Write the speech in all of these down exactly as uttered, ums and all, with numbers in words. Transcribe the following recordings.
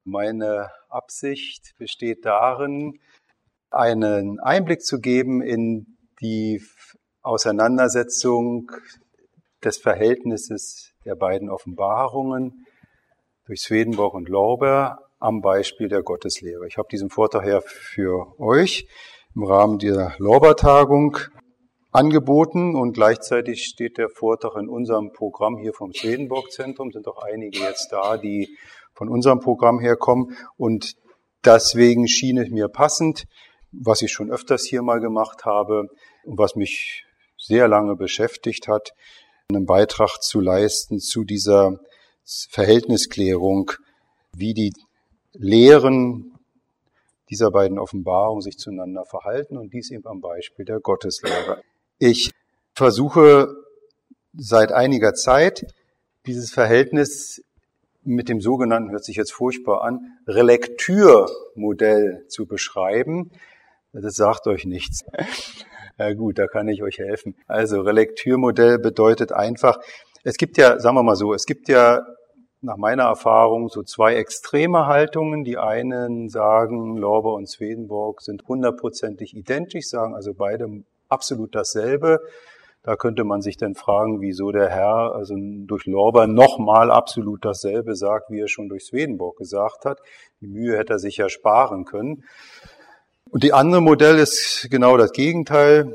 Meine Absicht besteht darin, einen Einblick zu geben in die Auseinandersetzung des Verhältnisses der beiden Offenbarungen durch Swedenborg und Lorber am Beispiel der Gotteslehre. Ich habe diesen Vortrag ja für euch im Rahmen der Lorber-Tagung angeboten und gleichzeitig steht der Vortrag in unserem Programm hier vom Swedenborg-Zentrum. Sind auch einige jetzt da, die von unserem Programm herkommen und deswegen schien es mir passend, was ich schon öfters hier mal gemacht habe und was mich sehr lange beschäftigt hat, einen Beitrag zu leisten zu dieser Verhältnisklärung, wie die Lehren dieser beiden Offenbarungen sich zueinander verhalten und dies eben am Beispiel der Gotteslehre. Ich versuche seit einiger Zeit, dieses Verhältnis mit dem sogenannten, hört sich jetzt furchtbar an, Relektürmodell zu beschreiben. Das sagt euch nichts. Ja gut, da kann ich euch helfen. Also Relektürmodell bedeutet einfach, es gibt ja, sagen wir mal so, es gibt ja nach meiner Erfahrung so zwei extreme Haltungen. Die einen sagen, Lorber und Swedenborg sind hundertprozentig identisch, sagen also beide absolut dasselbe. Da könnte man sich dann fragen, wieso der Herr also durch Lorber nochmal absolut dasselbe sagt, wie er schon durch Swedenborg gesagt hat. Die Mühe hätte er sich ja sparen können. Und die andere Modell ist genau das Gegenteil.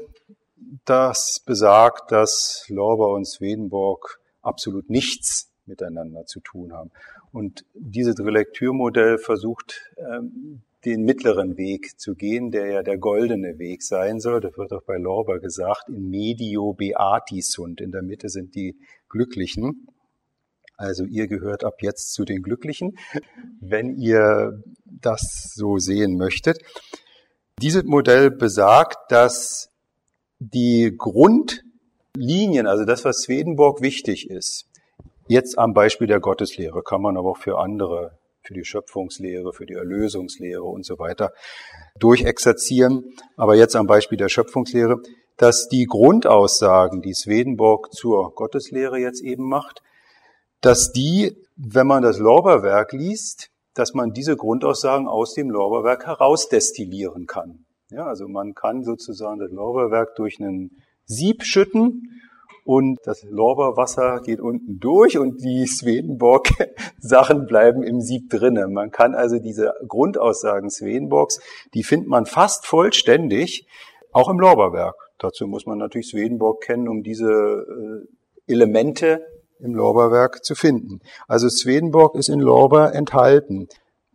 Das besagt, dass Lorber und Swedenborg absolut nichts miteinander zu tun haben. Und dieses Relektürmodell versucht, den mittleren Weg zu gehen, der ja der goldene Weg sein soll. Das wird auch bei Lorber gesagt, in medio beati sunt. In der Mitte sind die Glücklichen. Also ihr gehört ab jetzt zu den Glücklichen, wenn ihr das so sehen möchtet. Dieses Modell besagt, dass die Grundlinien, also das, was Swedenborg wichtig ist, jetzt am Beispiel der Gotteslehre, kann man aber auch für andere, für die Schöpfungslehre, für die Erlösungslehre und so weiter durchexerzieren. Aber jetzt am Beispiel der Schöpfungslehre, dass die Grundaussagen, die Swedenborg zur Gotteslehre jetzt eben macht, dass die, wenn man das Lorberwerk liest, dass man diese Grundaussagen aus dem Lorberwerk herausdestillieren kann. Ja, also man kann sozusagen das Lorberwerk durch einen Sieb schütten und das Lorberwasser geht unten durch und die Swedenborg-Sachen bleiben im Sieb drinnen. Man kann also diese Grundaussagen Swedenborgs, die findet man fast vollständig, auch im Lorberwerk. Dazu muss man natürlich Swedenborg kennen, um diese Elemente im Lorberwerk zu finden. Also Swedenborg ist in Lorber enthalten.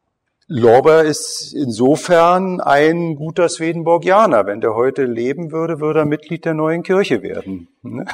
Lorber ist insofern ein guter Swedenborgianer. Wenn der heute leben würde, würde er Mitglied der neuen Kirche werden.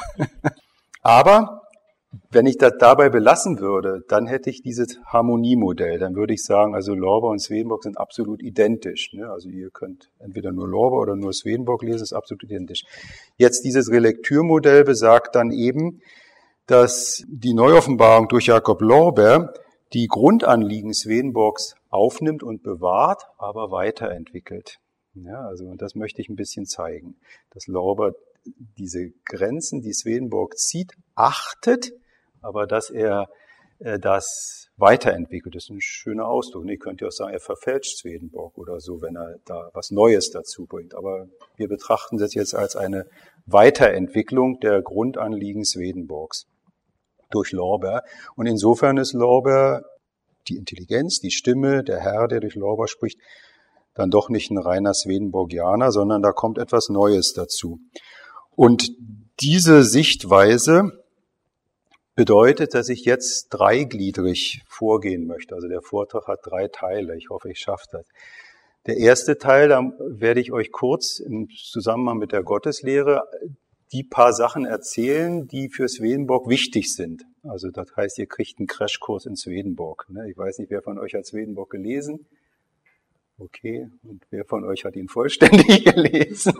Aber wenn ich das dabei belassen würde, dann hätte ich dieses Harmoniemodell. Dann würde ich sagen, also Lorber und Swedenborg sind absolut identisch. Also ihr könnt entweder nur Lorber oder nur Swedenborg lesen, ist absolut identisch. Jetzt dieses Relektürmodell besagt dann eben, dass die Neuoffenbarung durch Jakob Lorber die Grundanliegen Swedenborgs aufnimmt und bewahrt, aber weiterentwickelt. Ja, also und das möchte ich ein bisschen zeigen, dass Lorber diese Grenzen, die Swedenborg zieht, achtet, aber dass er äh, das weiterentwickelt. Das ist ein schöner Ausdruck. Ihr könnt ja auch sagen, er verfälscht Swedenborg oder so, wenn er da was Neues dazu bringt. Aber wir betrachten das jetzt als eine Weiterentwicklung der Grundanliegen Swedenborgs durch Lorber. Und insofern ist Lorber die Intelligenz, die Stimme, der Herr, der durch Lorber spricht, dann doch nicht ein reiner Swedenborgianer, sondern da kommt etwas Neues dazu. Und diese Sichtweise bedeutet, dass ich jetzt dreigliedrig vorgehen möchte. Also der Vortrag hat drei Teile. Ich hoffe, ich schaffe das. Der erste Teil, da werde ich euch kurz im Zusammenhang mit der Gotteslehre die paar Sachen erzählen, die für Swedenborg wichtig sind. Also das heißt, ihr kriegt einen Crashkurs in Swedenborg. Ich weiß nicht, wer von euch hat Swedenborg gelesen? Okay, und wer von euch hat ihn vollständig gelesen?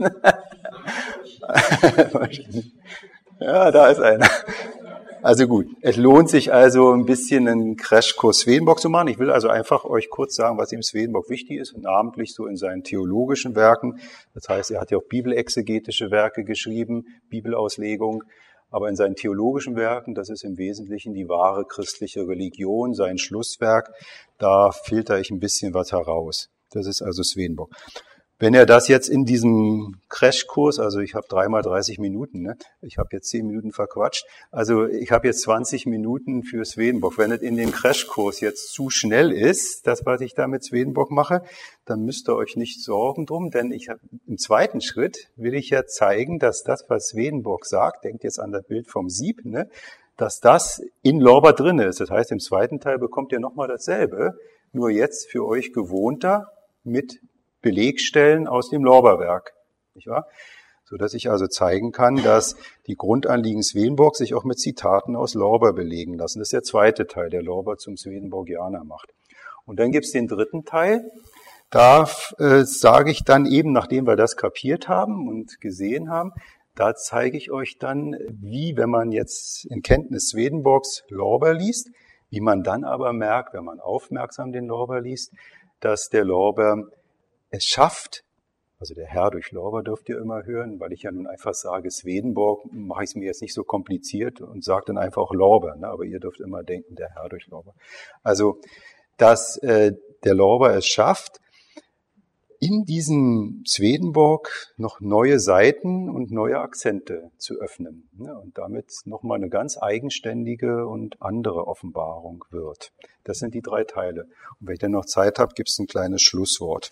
Ja, da ist einer. Also gut, es lohnt sich also ein bisschen einen Crashkurs Swedenborg zu machen. Ich will also einfach euch kurz sagen, was ihm Swedenborg wichtig ist, und namentlich so in seinen theologischen Werken. Das heißt, er hat ja auch bibelexegetische Werke geschrieben, Bibelauslegung. Aber in seinen theologischen Werken, das ist im Wesentlichen die wahre christliche Religion, sein Schlusswerk, da filtere ich ein bisschen was heraus. Das ist also Swedenborg. Wenn er das jetzt in diesem Crashkurs, also ich habe dreimal dreißig Minuten, ne? Ich habe jetzt zehn Minuten verquatscht, also ich habe jetzt zwanzig Minuten für Swedenborg. Wenn es in dem Crashkurs jetzt zu schnell ist, das, was ich da mit Swedenborg mache, dann müsst ihr euch nicht sorgen drum, denn ich hab, im zweiten Schritt will ich ja zeigen, dass das, was Swedenborg sagt, denkt jetzt an das Bild vom Sieb, ne? Dass das in Lorber drin ist. Das heißt, im zweiten Teil bekommt ihr nochmal dasselbe, nur jetzt für euch gewohnter mit Belegstellen aus dem Lorberwerk, nicht wahr? So dass ich also zeigen kann, dass die Grundanliegen Swedenborg sich auch mit Zitaten aus Lorber belegen lassen. Das ist der zweite Teil, der Lorber zum Swedenborgianer macht. Und dann gibt's den dritten Teil. Da äh, sage ich dann eben, nachdem wir das kapiert haben und gesehen haben, da zeige ich euch dann, wie, wenn man jetzt in Kenntnis Swedenborgs Lorber liest, wie man dann aber merkt, wenn man aufmerksam den Lorber liest, dass der Lorber es schafft, also der Herr durch Lorber dürft ihr immer hören, weil ich ja nun einfach sage, Swedenborg, mache ich es mir jetzt nicht so kompliziert und sage dann einfach auch Lorber, ne? Aber ihr dürft immer denken, der Herr durch Lorber. Also, dass äh, der Lorber es schafft, in diesem Swedenborg noch neue Seiten und neue Akzente zu öffnen, ne? Und damit nochmal eine ganz eigenständige und andere Offenbarung wird. Das sind die drei Teile. Und wenn ich dann noch Zeit habe, gibt es ein kleines Schlusswort.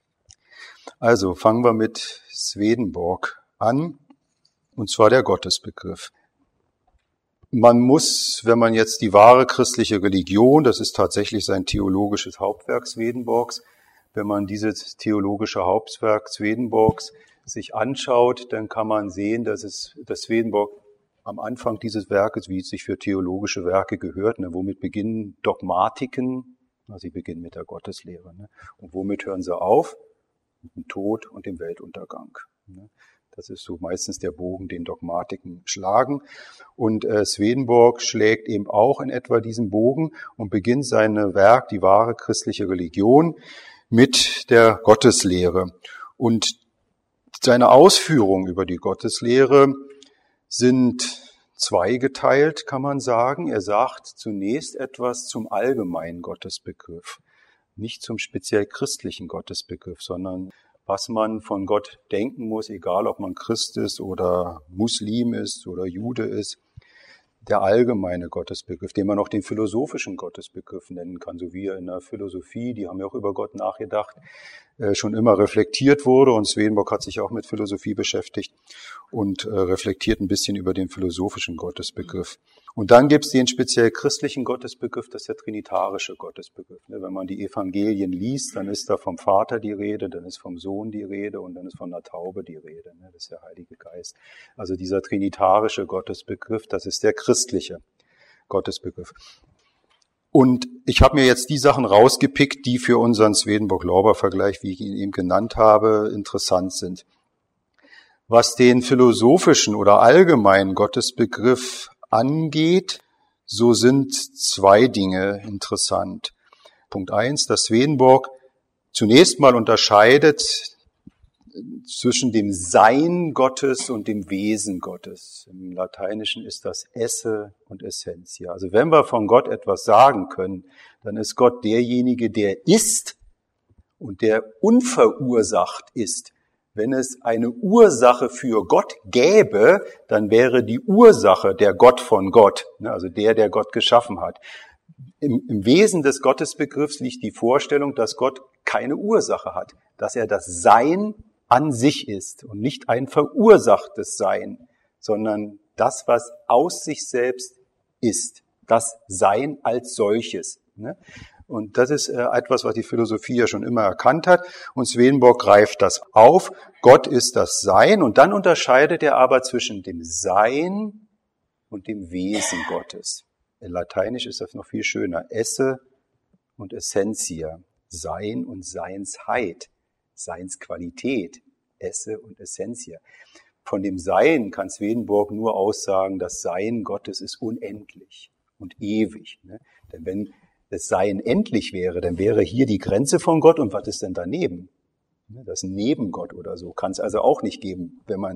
Also fangen wir mit Swedenborg an, und zwar der Gottesbegriff. Man muss, wenn man jetzt die wahre christliche Religion, das ist tatsächlich sein theologisches Hauptwerk Swedenborgs, wenn man dieses theologische Hauptwerk Swedenborgs sich anschaut, dann kann man sehen, dass es, dass Swedenborg am Anfang dieses Werkes, wie es sich für theologische Werke gehört, ne, womit beginnen Dogmatiken? Na, sie beginnen mit der Gotteslehre. Ne? Und womit hören sie auf? Mit dem Tod und dem Weltuntergang. Ne? Das ist so meistens der Bogen, den Dogmatiken schlagen. Und äh, Swedenborg schlägt eben auch in etwa diesen Bogen und beginnt sein Werk, die wahre christliche Religion, mit der Gotteslehre. Und seine Ausführungen über die Gotteslehre sind zweigeteilt, kann man sagen. Er sagt zunächst etwas zum allgemeinen Gottesbegriff, nicht zum speziell christlichen Gottesbegriff, sondern was man von Gott denken muss, egal ob man Christ ist oder Muslim ist oder Jude ist. Der allgemeine Gottesbegriff, den man auch den philosophischen Gottesbegriff nennen kann, so wie er in der Philosophie, die haben ja auch über Gott nachgedacht, schon immer reflektiert wurde. Und Swedenborg hat sich auch mit Philosophie beschäftigt und reflektiert ein bisschen über den philosophischen Gottesbegriff. Und dann gibt es den speziell christlichen Gottesbegriff, das ist der trinitarische Gottesbegriff. Wenn man die Evangelien liest, dann ist da vom Vater die Rede, dann ist vom Sohn die Rede und dann ist von der Taube die Rede. Das ist der Heilige Geist. Also dieser trinitarische Gottesbegriff, das ist der christliche Gottesbegriff. Und ich habe mir jetzt die Sachen rausgepickt, die für unseren Swedenborg-Lorber-Vergleich, wie ich ihn eben genannt habe, interessant sind. Was den philosophischen oder allgemeinen Gottesbegriff angeht, so sind zwei Dinge interessant. Punkt eins, dass Swedenborg zunächst mal unterscheidet zwischen dem Sein Gottes und dem Wesen Gottes. Im Lateinischen ist das Esse und Essentia. Also wenn wir von Gott etwas sagen können, dann ist Gott derjenige, der ist und der unverursacht ist. Wenn es eine Ursache für Gott gäbe, dann wäre die Ursache der Gott von Gott, also der, der Gott geschaffen hat. Im, im Wesen des Gottesbegriffs liegt die Vorstellung, dass Gott keine Ursache hat, dass er das Sein an sich ist und nicht ein verursachtes Sein, sondern das, was aus sich selbst ist, das Sein als solches. Und das ist etwas, was die Philosophie ja schon immer erkannt hat. Und Swedenborg greift das auf. Gott ist das Sein. Und dann unterscheidet er aber zwischen dem Sein und dem Wesen Gottes. In Lateinisch ist das noch viel schöner. Esse und Essentia. Sein und Seinsheit. Seinsqualität. Esse und Essentia. Von dem Sein kann Swedenborg nur aussagen, das Sein Gottes ist unendlich und ewig. Denn wenn das Sein endlich wäre, dann wäre hier die Grenze von Gott und was ist denn daneben? Das Nebengott oder so kann es also auch nicht geben, wenn man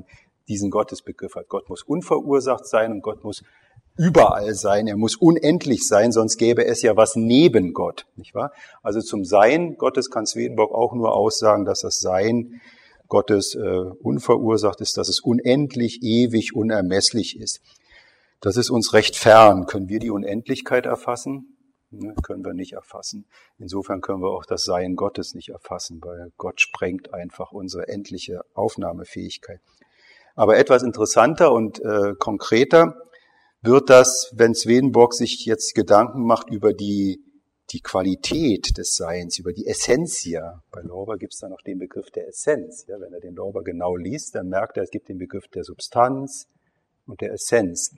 diesen Gottesbegriff hat. Gott muss unverursacht sein und Gott muss überall sein. Er muss unendlich sein, sonst gäbe es ja was neben Gott, nicht wahr? Also zum Sein Gottes kann Swedenborg auch nur aussagen, dass das Sein Gottes äh, unverursacht ist, dass es unendlich, ewig, unermesslich ist. Das ist uns recht fern. Können wir die Unendlichkeit erfassen? Ne, können wir nicht erfassen. Insofern können wir auch das Sein Gottes nicht erfassen, weil Gott sprengt einfach unsere endliche Aufnahmefähigkeit. Aber etwas interessanter und äh, konkreter wird das, wenn Swedenborg sich jetzt Gedanken macht über die, die Qualität des Seins, über die Essentia. Bei Lorber gibt es da noch den Begriff der Essenz. Ja, wenn er den Lorber genau liest, dann merkt er, es gibt den Begriff der Substanz und der Essenz.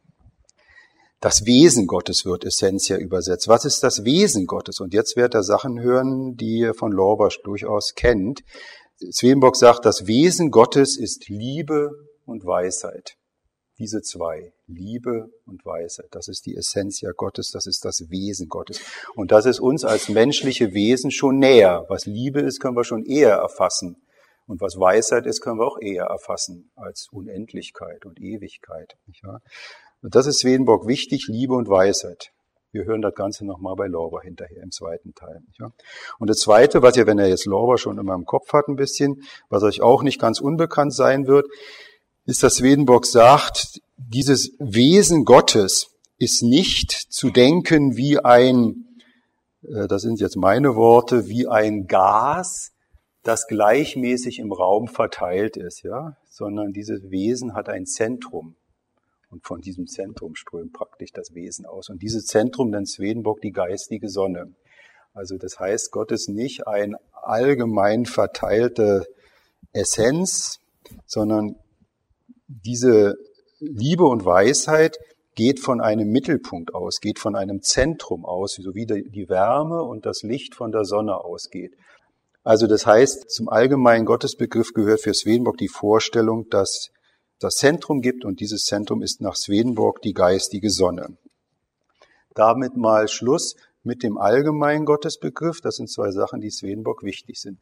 Das Wesen Gottes wird Essentia übersetzt. Was ist das Wesen Gottes? Und jetzt werdet ihr Sachen hören, die ihr von Lorber durchaus kennt. Swedenborg sagt, das Wesen Gottes ist Liebe und Weisheit. Diese zwei, Liebe und Weisheit, das ist die Essentia Gottes, das ist das Wesen Gottes. Und das ist uns als menschliche Wesen schon näher. Was Liebe ist, können wir schon eher erfassen. Und was Weisheit ist, können wir auch eher erfassen als Unendlichkeit und Ewigkeit. Nicht wahr? Und das ist Swedenborg wichtig, Liebe und Weisheit. Wir hören das Ganze nochmal bei Lorber hinterher im zweiten Teil. Nicht wahr? Und das Zweite, was ihr, wenn ihr jetzt Lorber schon immer im Kopf hat ein bisschen, was euch auch nicht ganz unbekannt sein wird, ist, dass Swedenborg sagt, dieses Wesen Gottes ist nicht zu denken wie ein, das sind jetzt meine Worte, wie ein Gas, das gleichmäßig im Raum verteilt ist, ja, sondern dieses Wesen hat ein Zentrum. Und von diesem Zentrum strömt praktisch das Wesen aus. Und dieses Zentrum nennt Swedenborg die geistige Sonne. Also das heißt, Gott ist nicht ein allgemein verteilte Essenz, sondern diese Liebe und Weisheit geht von einem Mittelpunkt aus, geht von einem Zentrum aus, so wie die Wärme und das Licht von der Sonne ausgeht. Also das heißt, zum allgemeinen Gottesbegriff gehört für Swedenborg die Vorstellung, dass das Zentrum gibt und dieses Zentrum ist nach Swedenborg die geistige Sonne. Damit mal Schluss mit dem allgemeinen Gottesbegriff. Das sind zwei Sachen, die Swedenborg wichtig sind.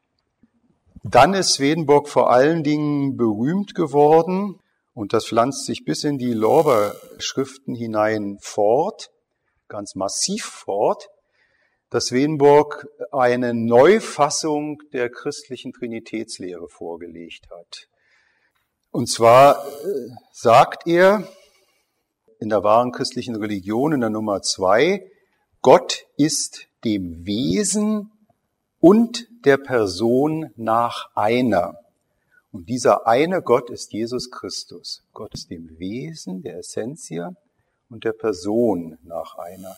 Dann ist Swedenborg vor allen Dingen berühmt geworden und das pflanzt sich bis in die Lorber-Schriften hinein fort, ganz massiv fort, dass Swedenborg eine Neufassung der christlichen Trinitätslehre vorgelegt hat. Und zwar sagt er in der wahren christlichen Religion in der Nummer zwei, Gott ist dem Wesen und der Person nach einer. Und dieser eine Gott ist Jesus Christus. Gott ist dem Wesen, der Essentia und der Person nach einer.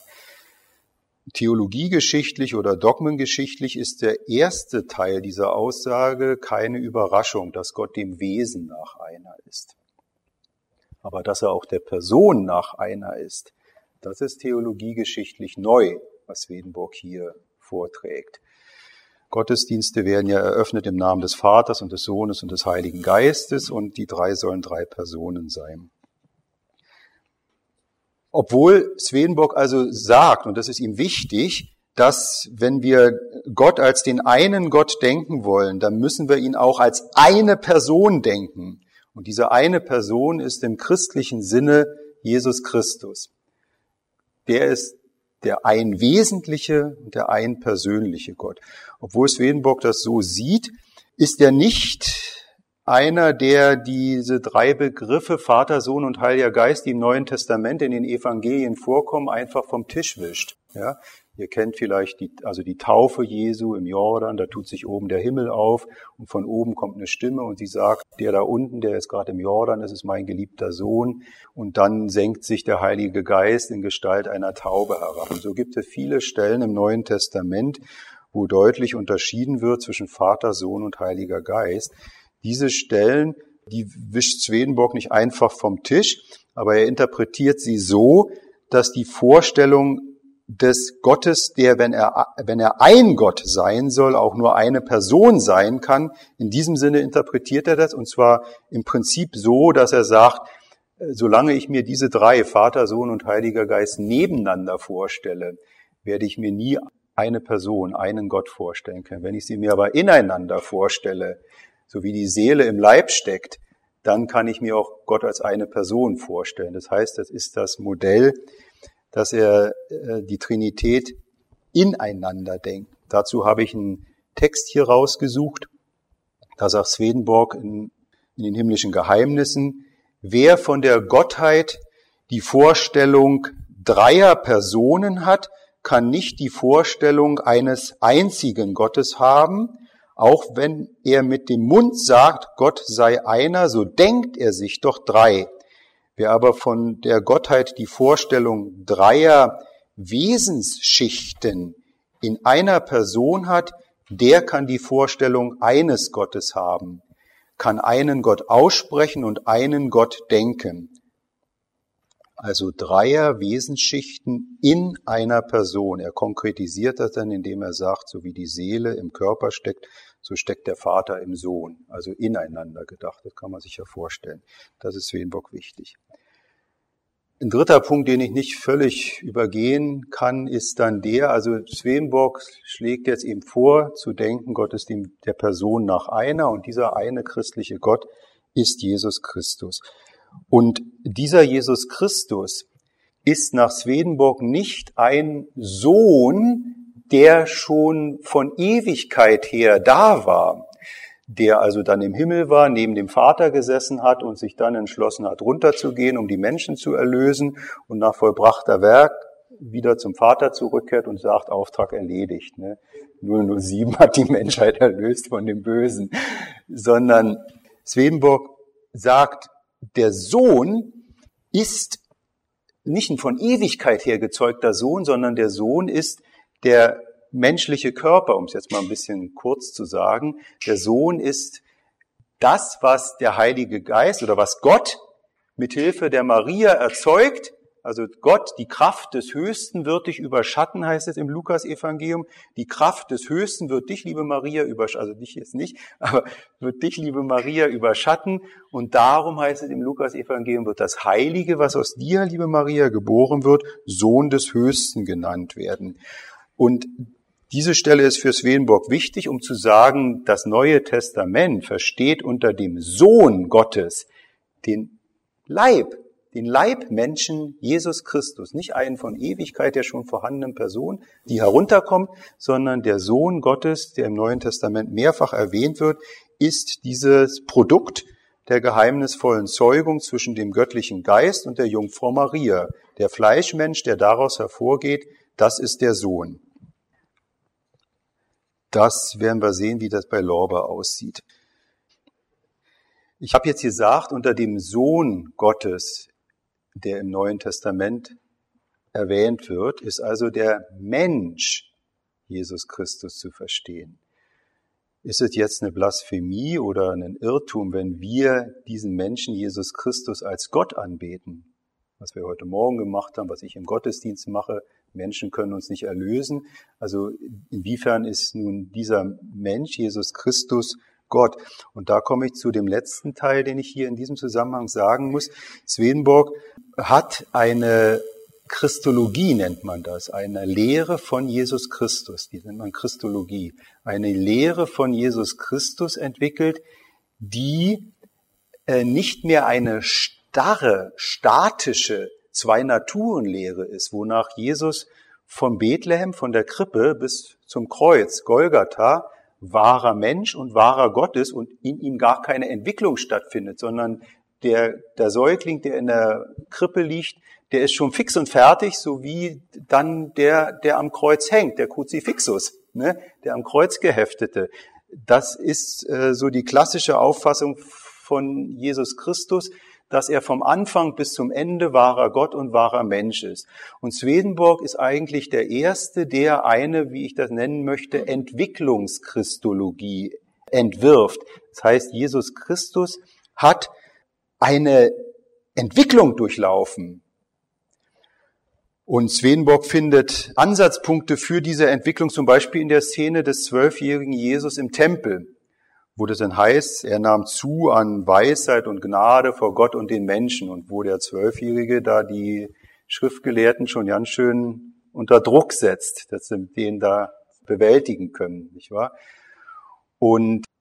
Theologiegeschichtlich oder dogmengeschichtlich ist der erste Teil dieser Aussage keine Überraschung, dass Gott dem Wesen nach einer ist. Aber dass er auch der Person nach einer ist, das ist theologiegeschichtlich neu, was Swedenborg hier vorträgt. Gottesdienste werden ja eröffnet im Namen des Vaters und des Sohnes und des Heiligen Geistes und die drei sollen drei Personen sein. Obwohl Swedenborg also sagt, und das ist ihm wichtig, dass wenn wir Gott als den einen Gott denken wollen, dann müssen wir ihn auch als eine Person denken. Und diese eine Person ist im christlichen Sinne Jesus Christus. Der ist der ein wesentliche und der ein persönliche Gott. Obwohl Swedenborg das so sieht, ist er nicht einer, der diese drei Begriffe Vater, Sohn und Heiliger Geist, die im Neuen Testament in den Evangelien vorkommen, einfach vom Tisch wischt. Ja, ihr kennt vielleicht die, also die Taufe Jesu im Jordan, da tut sich oben der Himmel auf und von oben kommt eine Stimme und sie sagt, der da unten, der ist gerade im Jordan, das ist mein geliebter Sohn. Und dann senkt sich der Heilige Geist in Gestalt einer Taube herab. Und so gibt es viele Stellen im Neuen Testament, wo deutlich unterschieden wird zwischen Vater, Sohn und Heiliger Geist. Diese Stellen, die wischt Swedenborg nicht einfach vom Tisch, aber er interpretiert sie so, dass die Vorstellung des Gottes, der, wenn er, wenn er ein Gott sein soll, auch nur eine Person sein kann. In diesem Sinne interpretiert er das, und zwar im Prinzip so, dass er sagt, solange ich mir diese drei, Vater, Sohn und Heiliger Geist, nebeneinander vorstelle, werde ich mir nie eine Person, einen Gott vorstellen können. Wenn ich sie mir aber ineinander vorstelle, so wie die Seele im Leib steckt, dann kann ich mir auch Gott als eine Person vorstellen. Das heißt, das ist das Modell, dass er äh, die Trinität ineinander denkt. Dazu habe ich einen Text hier rausgesucht. Da sagt Swedenborg in, in den himmlischen Geheimnissen: Wer von der Gottheit die Vorstellung dreier Personen hat, kann nicht die Vorstellung eines einzigen Gottes haben. Auch wenn er mit dem Mund sagt, Gott sei einer, so denkt er sich doch drei. Wer aber von der Gottheit die Vorstellung dreier Wesensschichten in einer Person hat, der kann die Vorstellung eines Gottes haben, kann einen Gott aussprechen und einen Gott denken. Also dreier Wesensschichten in einer Person. Er konkretisiert das dann, indem er sagt, so wie die Seele im Körper steckt, so steckt der Vater im Sohn. Also ineinander gedacht, das kann man sich ja vorstellen. Das ist Swedenborg wichtig. Ein dritter Punkt, den ich nicht völlig übergehen kann, ist dann der, also Swedenborg schlägt jetzt eben vor, zu denken, Gott ist der Person nach einer, und dieser eine christliche Gott ist Jesus Christus. Und dieser Jesus Christus ist nach Swedenborg nicht ein Sohn, der schon von Ewigkeit her da war, der also dann im Himmel war, neben dem Vater gesessen hat und sich dann entschlossen hat, runterzugehen, um die Menschen zu erlösen, und nach vollbrachter Werk wieder zum Vater zurückkehrt und sagt, Auftrag erledigt. Ne? null null sieben hat die Menschheit erlöst von dem Bösen. Sondern Swedenborg sagt, der Sohn ist nicht ein von Ewigkeit her gezeugter Sohn, sondern der Sohn ist der menschliche Körper, um es jetzt mal ein bisschen kurz zu sagen. Der Sohn ist das, was der Heilige Geist oder was Gott mit Hilfe der Maria erzeugt. Also Gott, die Kraft des Höchsten wird dich überschatten, heißt es im Lukas-Evangelium. Die Kraft des Höchsten wird dich, liebe Maria, überschatten, also dich jetzt nicht, aber wird dich, liebe Maria, überschatten. Und darum heißt es im Lukas-Evangelium, wird das Heilige, was aus dir, liebe Maria, geboren wird, Sohn des Höchsten genannt werden. Und diese Stelle ist für Swedenborg wichtig, um zu sagen, das Neue Testament versteht unter dem Sohn Gottes den Leib, den Leibmenschen Jesus Christus, nicht einen von Ewigkeit der schon vorhandenen Person, die herunterkommt, sondern der Sohn Gottes, der im Neuen Testament mehrfach erwähnt wird, ist dieses Produkt der geheimnisvollen Zeugung zwischen dem göttlichen Geist und der Jungfrau Maria. Der Fleischmensch, der daraus hervorgeht, das ist der Sohn. Das werden wir sehen, wie das bei Lorber aussieht. Ich habe jetzt gesagt, unter dem Sohn Gottes, der im Neuen Testament erwähnt wird, ist also der Mensch Jesus Christus zu verstehen. Ist es jetzt eine Blasphemie oder ein Irrtum, wenn wir diesen Menschen Jesus Christus als Gott anbeten? Was wir heute Morgen gemacht haben, was ich im Gottesdienst mache, Menschen können uns nicht erlösen. Also inwiefern ist nun dieser Mensch Jesus Christus Gott? Und da komme ich zu dem letzten Teil, den ich hier in diesem Zusammenhang sagen muss. Swedenborg hat eine Christologie, nennt man das, eine Lehre von Jesus Christus, die nennt man Christologie, eine Lehre von Jesus Christus entwickelt, die äh, nicht mehr eine starre, statische Zwei-Naturen-Lehre ist, wonach Jesus von Bethlehem, von der Krippe bis zum Kreuz, Golgatha, wahrer Mensch und wahrer Gott ist und in ihm gar keine Entwicklung stattfindet, sondern der, der Säugling, der in der Krippe liegt, der ist schon fix und fertig, so wie dann der, der am Kreuz hängt, der Kruzifixus, ne, der am Kreuz geheftete. Das ist äh, so die klassische Auffassung von Jesus Christus, dass er vom Anfang bis zum Ende wahrer Gott und wahrer Mensch ist. Und Swedenborg ist eigentlich der Erste, der eine, wie ich das nennen möchte, Entwicklungschristologie entwirft. Das heißt, Jesus Christus hat eine Entwicklung durchlaufen. Und Swedenborg findet Ansatzpunkte für diese Entwicklung zum Beispiel in der Szene des zwölfjährigen Jesus im Tempel, wo das dann heißt, er nahm zu an Weisheit und Gnade vor Gott und den Menschen, und wo der Zwölfjährige da die Schriftgelehrten schon ganz schön unter Druck setzt, dass sie den da bewältigen können, nicht wahr? Und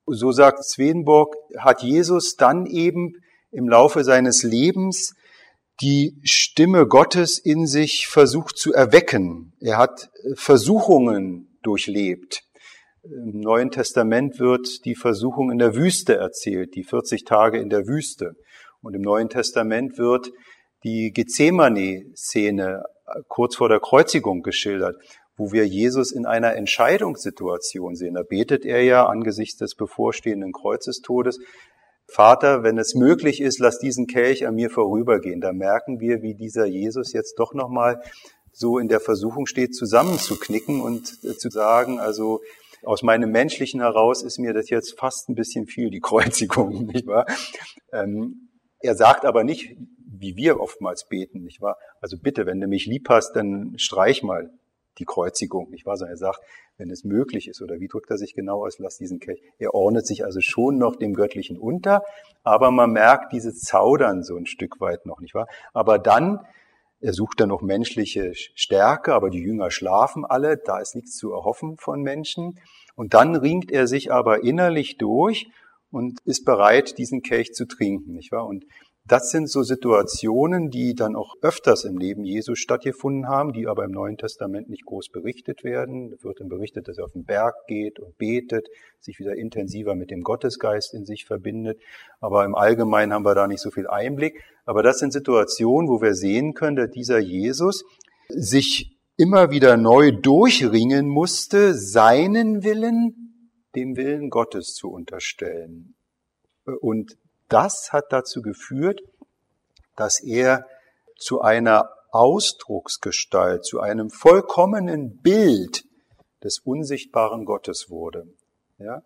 So sagt Swedenborg, hat Jesus dann eben im Laufe seines Lebens die Stimme Gottes in sich versucht zu erwecken. Er hat Versuchungen durchlebt. Im Neuen Testament wird die Versuchung in der Wüste erzählt, die vierzig Tage in der Wüste. Und im Neuen Testament wird die Gethsemane-Szene kurz vor der Kreuzigung geschildert, wo wir Jesus in einer Entscheidungssituation sehen. Da betet er ja angesichts des bevorstehenden Kreuzestodes: Vater, wenn es möglich ist, lass diesen Kelch an mir vorübergehen. Da merken wir, wie dieser Jesus jetzt doch nochmal so in der Versuchung steht, zusammenzuknicken und zu sagen, also aus meinem Menschlichen heraus ist mir das jetzt fast ein bisschen viel, die Kreuzigung, nicht wahr? Ähm, er sagt aber nicht, wie wir oftmals beten, nicht wahr? Also bitte, wenn du mich lieb hast, dann streich mal die Kreuzigung, nicht wahr? Sondern er sagt, wenn es möglich ist, oder wie drückt er sich genau aus, lass diesen Kelch. Er ordnet sich also schon noch dem Göttlichen unter, aber man merkt dieses Zaudern so ein Stück weit noch, nicht wahr? Aber dann, er sucht dann noch menschliche Stärke, aber die Jünger schlafen alle, da ist nichts zu erhoffen von Menschen. Und dann ringt er sich aber innerlich durch und ist bereit, diesen Kelch zu trinken, nicht wahr? Und das sind so Situationen, die dann auch öfters im Leben Jesu stattgefunden haben, die aber im Neuen Testament nicht groß berichtet werden. Es wird dann berichtet, dass er auf den Berg geht und betet, sich wieder intensiver mit dem Gottesgeist in sich verbindet. Aber im Allgemeinen haben wir da nicht so viel Einblick. Aber das sind Situationen, wo wir sehen können, dass dieser Jesus sich immer wieder neu durchringen musste, seinen Willen dem Willen Gottes zu unterstellen. Und das hat dazu geführt, dass er zu einer Ausdrucksgestalt, zu einem vollkommenen Bild des unsichtbaren Gottes wurde. Ja?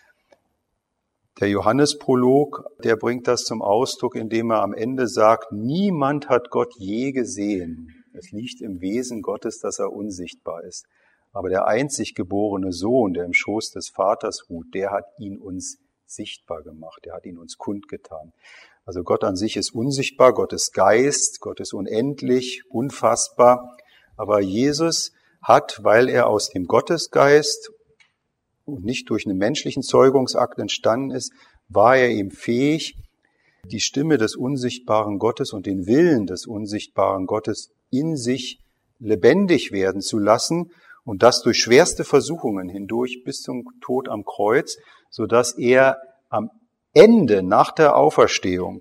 Der Johannesprolog, der bringt das zum Ausdruck, indem er am Ende sagt, niemand hat Gott je gesehen. Es liegt im Wesen Gottes, dass er unsichtbar ist. Aber der einzig geborene Sohn, der im Schoß des Vaters ruht, der hat ihn uns sichtbar gemacht, er hat ihn uns kundgetan. Also Gott an sich ist unsichtbar, Gott ist Geist, Gott ist unendlich, unfassbar. Aber Jesus hat, weil er aus dem Gottesgeist und nicht durch einen menschlichen Zeugungsakt entstanden ist, war er ihm fähig, die Stimme des unsichtbaren Gottes und den Willen des unsichtbaren Gottes in sich lebendig werden zu lassen und das durch schwerste Versuchungen hindurch bis zum Tod am Kreuz, so dass er am Ende, nach der Auferstehung,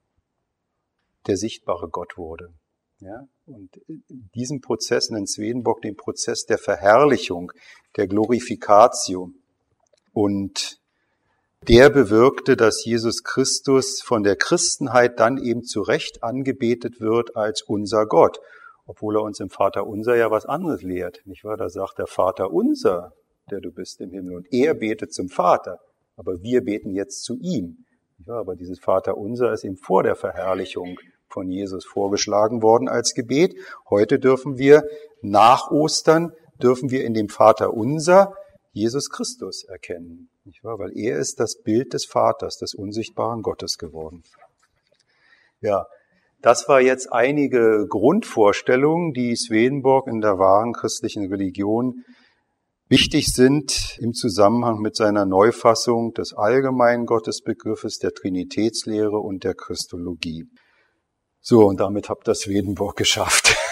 der sichtbare Gott wurde. Ja? Und diesen Prozess nennt Swedenborg den Prozess der Verherrlichung, der Glorifikatio. Und der bewirkte, dass Jesus Christus von der Christenheit dann eben zu Recht angebetet wird als unser Gott, obwohl er uns im Vater unser ja was anderes lehrt, nicht wahr? Da sagt der Vater unser, der du bist im Himmel. Und er betet zum Vater, aber wir beten jetzt zu ihm. Ja, aber dieses Vater unser ist ihm vor der Verherrlichung von Jesus vorgeschlagen worden als Gebet. Heute dürfen wir nach Ostern, dürfen wir in dem Vater unser Jesus Christus erkennen. Nicht wahr? Weil er ist das Bild des Vaters, des unsichtbaren Gottes geworden. Ja, das war jetzt einige Grundvorstellungen, die Swedenborg in der wahren christlichen Religion wichtig sind im Zusammenhang mit seiner Neufassung des allgemeinen Gottesbegriffes, der Trinitätslehre und der Christologie. So, und damit habt ihr Swedenborg geschafft.